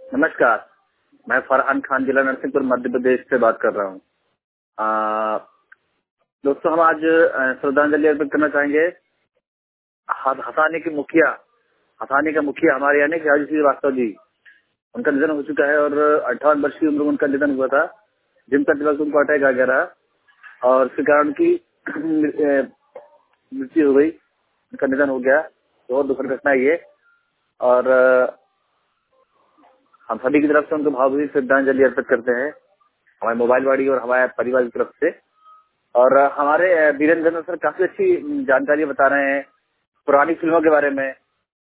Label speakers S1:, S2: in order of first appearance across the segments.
S1: नमस्कार। मैं फरहान खान, जिला नरसिंहपुर, मध्य प्रदेश से बात कर रहा हूँ। दोस्तों, हम आज श्रद्धांजलि अर्पित करना चाहेंगे हसानी का मुखिया हमारे यानी राजू श्रीवास्तव जी। उनका निधन हो चुका है और 58 वर्ष की उम्र में उनका निधन हुआ था। जिम करते वक्त उनको अटैक आ गया था और इसके कारण उनकी मृत्यु हो गई, उनका निधन हो गया। बहुत दुखद घटना है ये और हम सभी की तरफ से उनको भावभीनी श्रद्धांजलि अर्पित करते हैं, हमारे मोबाइल वाड़ी और हमारे परिवार की तरफ से। और हमारे वीरेंद्र सर काफी अच्छी जानकारी बता रहे हैं पुरानी फिल्मों के बारे में।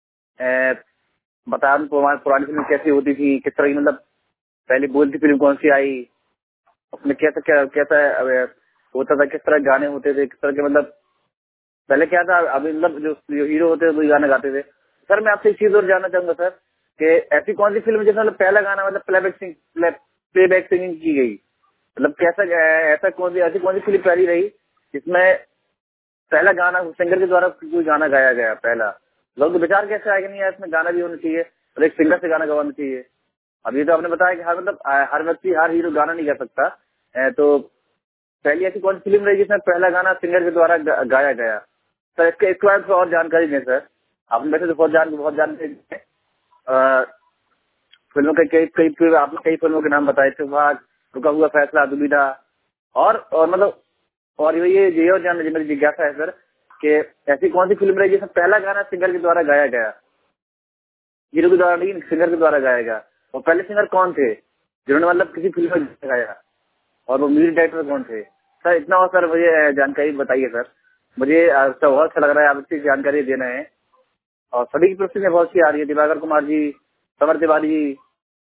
S1: बता पुरानी फिल्म कैसी होती थी, किस तरह की मतलब पहले बोलती फिल्म कौन सी आई, उसमें कैसा होता था, किस तरह गाने होते थे, किस तरह के मतलब पहले क्या था। अभी मतलब जो हीरो होते थे वही गाने गाते थे। सर मैं आपसे एक चीज और जानना चाहूंगा सर कि ऐसी कौन सी फिल्म जिसमें मतलब पहला गाना मतलब प्लेबैक सिंगिंग की गई, मतलब कैसा ऐसा ऐसी कौन सी फिल्म पहली रही जिसमें पहला गाना सिंगर के द्वारा कोई गाना गाया गया पहला। लोग तो विचार कैसे आएगा, नहीं यार इसमें गाना भी होना चाहिए और एक सिंगर से गाना गवाना चाहिए। अभी तो आपने बताया कि हर व्यक्ति हर हीरो गाना नहीं गा सकता। तो पहली ऐसी कौन सी फिल्म रही जिसमें पहला गाना सिंगर के द्वारा गाया गया। सर इसके बारे में और जानकारी दें सर। आपने वैसे तो बहुत जानकारी दी है। फिल्मों के आपने कई फिल्मों के नाम बताए थे, भाग, रुका हुआ फैसला, दुविधा और मतलब और ये और जानने मेरी जिज्ञासा है सर कि ऐसी कौन सी फिल्म रही जिसमें पहला गाना सिंगर के द्वारा गाया गया, हीरो के द्वारा नहीं सिंगर के द्वारा गाया गया। और पहले सिंगर कौन थे जिन्होंने मतलब किसी फिल्म में गाया और वो म्यूजिक डायरेक्टर कौन थे। सर इतना और सर मुझे जानकारी बताइए सर। मुझे बहुत अच्छा लग रहा है आप अच्छी जानकारी दे रहे हैं और सभी की प्रश्न बहुत सी आ रही है। दिवाकर कुमार जी, समर तिवारी जी,